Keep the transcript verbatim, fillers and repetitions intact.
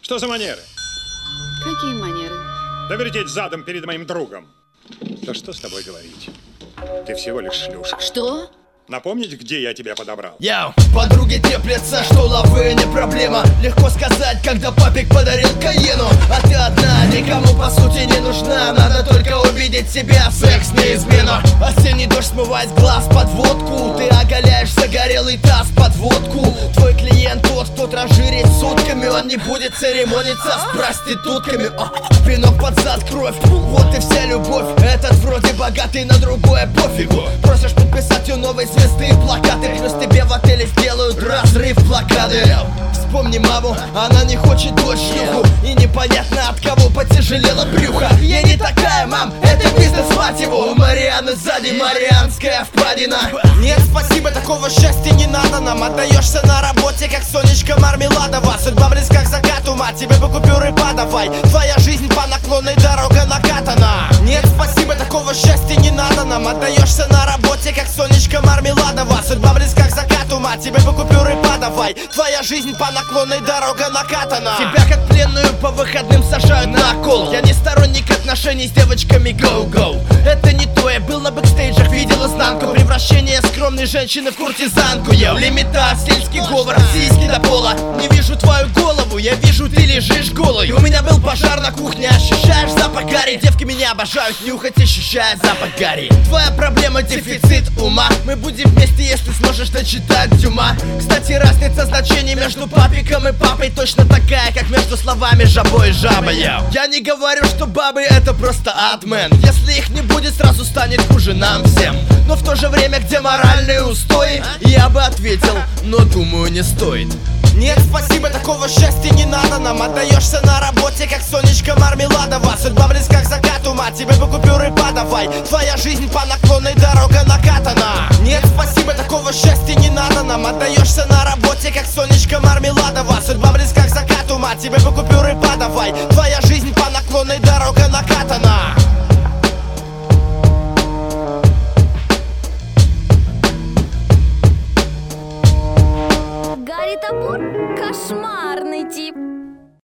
Что за манеры? Какие манеры? Да вертеть задом перед моим другом. Да что с тобой говорить? Ты всего лишь шлюшка. Что? Напомнить, где я тебя подобрал? Йоу, подруги теплятся, что лавы не проблема. Легко сказать, когда папик подарил Каену. А ты одна, никому по сути не нужна. Надо только увидеть себя, секс не измена. Осенний дождь смывает с глаз под водку. Ты оголяешь загорелый таз под водку. Твой клиент тот, кто транжирит сутками. Он не будет церемониться с проститутками. а, Пинок под зад, кровь, вот и вся любовь. Этот вроде богатый, на другое пофигу. Просишь подписать у новой звезды плакаты. Плюс тебе в отеле сделают разрыв блокады. Вспомни маму, она не хочет дочь шлюху. И непонятно от кого потяжелело брюхо. Я не такая, мам, это бизнес, мать его. У Марианы сзади Марианская впадина. Нет, спасибо, такого счастья не надо нам. Отдаешься на работе, как Сонечка Мармеладова. Судьба близка к закату, мать, тебе бы купюры подавай. Твоя жизнь по наклонной, дорога накатана. Нет, спасибо, такого счастья не надо нам. Отдаешься на работе, как Сонечка Мармеладова. Судьба близка к закату, мать, тебе бы купюры подавай. Твоя жизнь по наклонной, дорога накатана. Тебя как пленную по выходным сажают на кол. Я не сторонник отношений с девочками go-go. Это не то, я был на бэкстейджах, видел изнанку. Превращение скромной женщины в куртизанку. Йоу, лимита, сельский говор, сиськи до пола. Не вижу твою голову, я вижу, ты лежишь голой. У меня был пожар на кухне, ощущаешь запах гари. Девки меня обожают нюхать, ощущая запах гари. Твоя проблема дефицит ума. Мы будем вместе, если сможешь дочитать Дюма. Кстати, разница значений между папиком и папой точно такая, как между словами жабой и жабой. Я не говорю, что бабы это просто ад, мэн. Если их не будет, сразу станет хуже нам всем. Но в то же время, где моральные устои, я бы ответил, но думаю, не стоит. Нет, спасибо, такого счастья не надо нам. Отдаешься на работе, как Сонечка Мармеладова. Судьба близка к закату, мать, тебе бы купюры подавай. Твоя жизнь по наклонной, дорога накатана. Нет, спасибо, такого счастья не надо нам. Отдаешься на работе, как Сонечка Мармеладова. Судьба близка к закату, мать, тебе бы купюры подавай. Твоя жизнь по наклонной, дорога накатана.